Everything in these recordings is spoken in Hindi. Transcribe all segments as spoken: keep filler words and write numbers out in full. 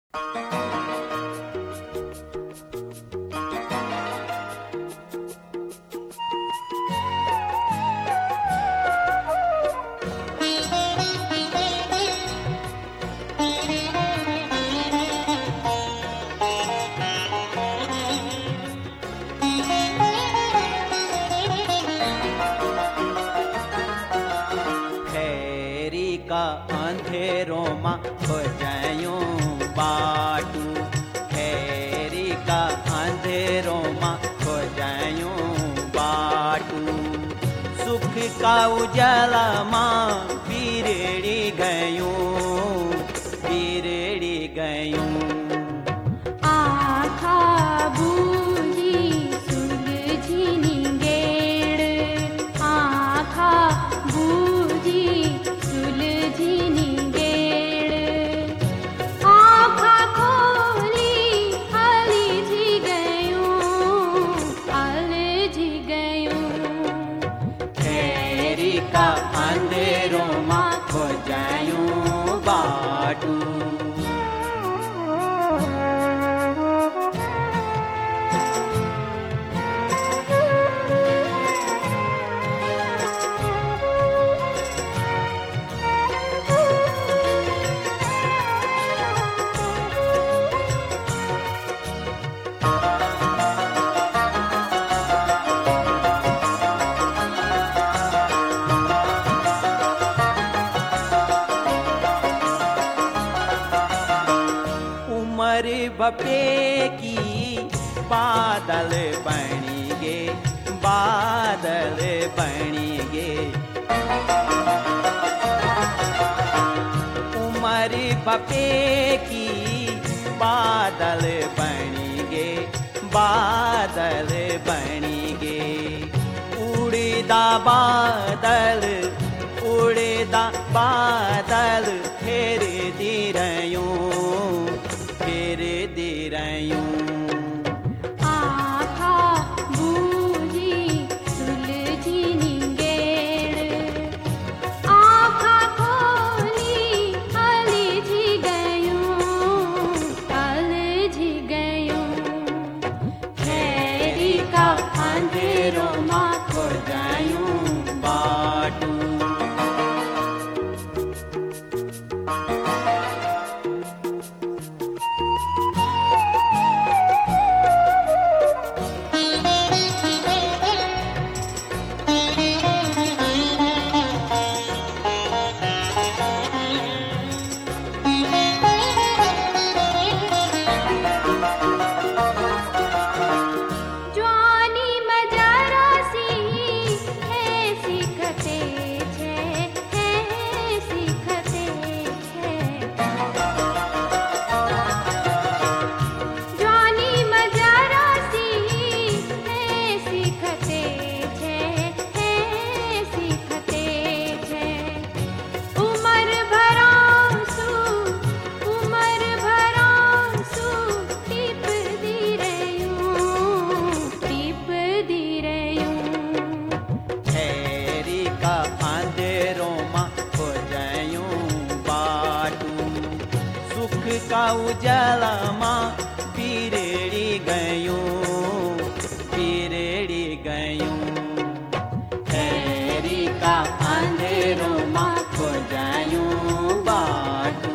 का अंधेरों मां खोजायूं बाटू, खैरी का अंधेरों मां खोजायूं बाटू। सुख का उजाला मां बीरेड़ी गयूं, बीरेड़ी गयूं। अंधेरों मां खोजायूं बाटू। बपे की बादल बनी गे, बादल बनी गे। उमर बपे की बादल बनी गे, बादल बनी गे। उड़दा बादल, उड़दा बादल फेर दी रयूं, फेर दी रयूं। आँखा बूझी सुलझी निंगेड़, आँखा खोली अलझी गयूं, अलझी गयूं। खैरी का अंधेरों मां खोजायूं बाटू। का उजाला मां बीरेड़ी गयूं, बीरेड़ी गयूं। खैरी का अंधेरों मां खोजायूं बाटू।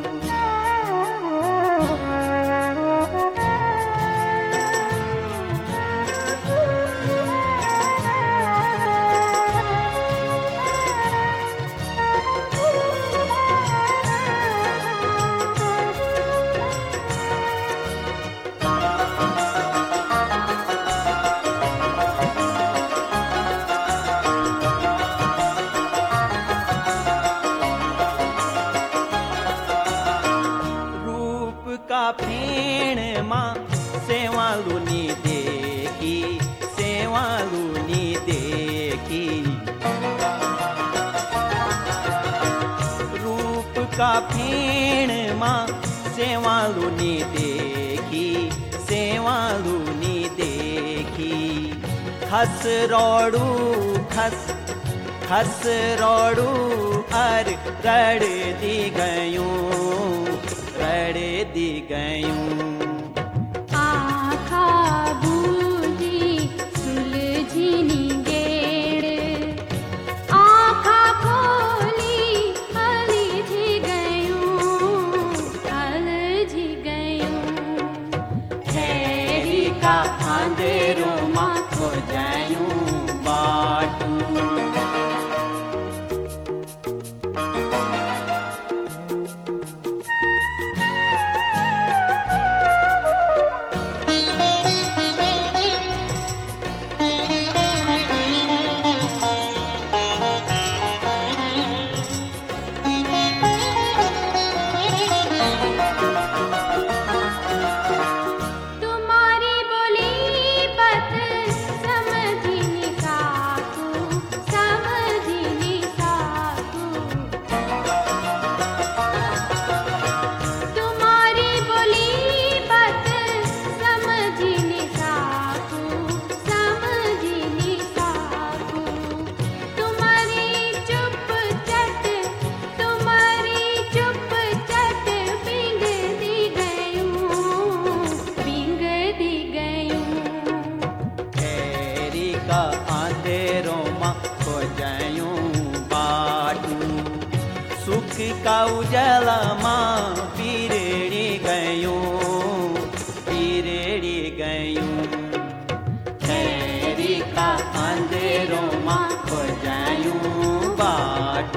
का फेण मां सेवालुनी देखी, सेवालुनी देखी। रूप का फेण मां सेवालुनी देखी, सेवालुनी देखी। खस रोड़ू खस, खस रोड़ू अर रड़ दी गयूं, रड़ दी गयूं। आखा बूझी सुलझी नींगेड़, आखा खोली अलझी गयूं, अलझी गयूं। खैरी का अंधेरों मां खो जायूं बाटू। तुम्हारी बोली बत समझी नी साकू, समझी नी साकू। तुम्हारी बोली बत समझी नी साकू, समझी नी साकू। तुम्हारी चुप चट, तुम्हारी चुप चट बिंग दी गयूं, बिंग दी गयूं। खैरी का अंधेरों मां खो जायूं बाटू। सुख का उजाला मां पीरेड़ी गयूं, पीरेड़ी गयूं। खैरी का अंधेरों मां खो जायूं बाटू।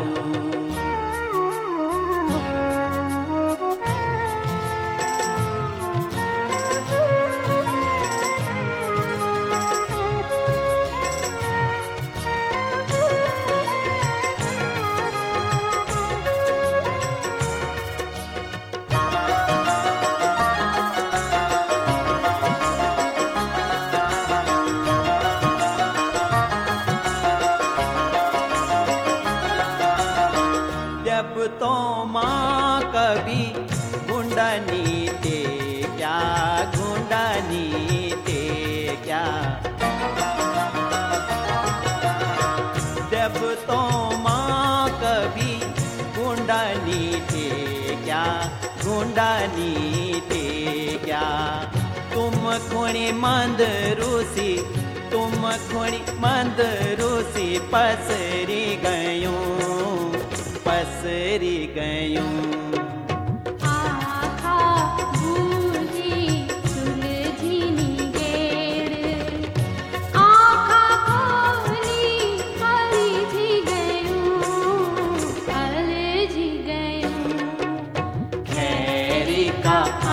जब तो माँ कभी गुंडनी ते क्या, गुंडनी ते क्या। जब तो माँ कभी गुंडनी ते क्या, गुंडनी ते क्या। तुम खुणी मंद रूसी, तुम खुणी मंद रूसी पसरी गयूं, पसरी गयूं। आखा बूझी सुलझी नींगेड़, आखा खोली अलझी गयूं, अलझी गयूं। खैरी का